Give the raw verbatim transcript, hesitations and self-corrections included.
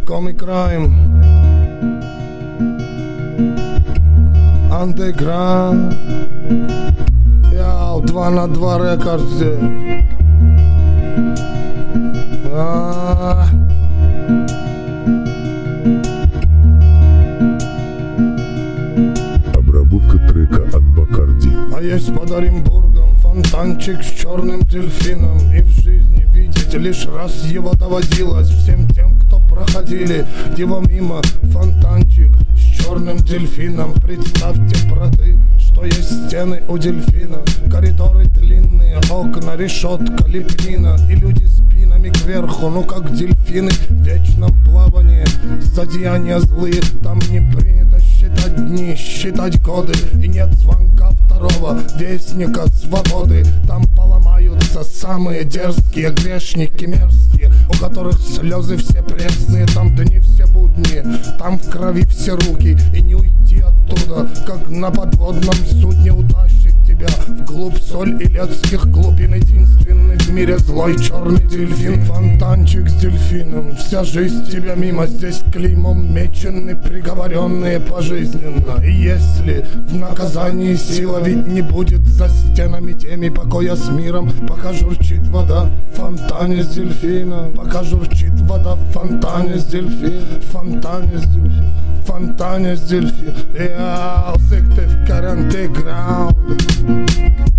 Comic Crime, Underground, я два на два рекордзе. А-а-а. Обработка трека от Бакарди. А есть под Оренбургом фонтанчик с черным дельфином, и в жизни видеть лишь раз его доводилось. Всем тем, кто проходили его мимо, фонтанчик с черным дельфином. Представьте, браты, что есть стены у дельфина, коридоры длинные, окна, решетка, лепнина, и люди спинами кверху, ну как дельфины в вечном плавании. Злодеяния злые, там не принято считать дни, считать годы, и нет звонка второго вестника свободы. Там поломаются самые дерзкие грешники мерзкие, у которых слезы все пресные, там дни все будни, там в крови все руки, и не уйти оттуда, как на подводном судне утащит тебя вглубь соль илецких глубин. Единственный в мире злой черный дельфин, фонтанчик с дельфином. Вся жизнь тебя мимо, здесь клеймом мечены приговоренные пожизненно. И если в наказании сила ведь не будет за стенами теми покоя с миром, пока журчит вода в фонтане с дельфина, пока журчит вода в фонтане с дельфина, в фонтане с дельфина, в фонтане с дельфина. Я сыктыв каранты граунд.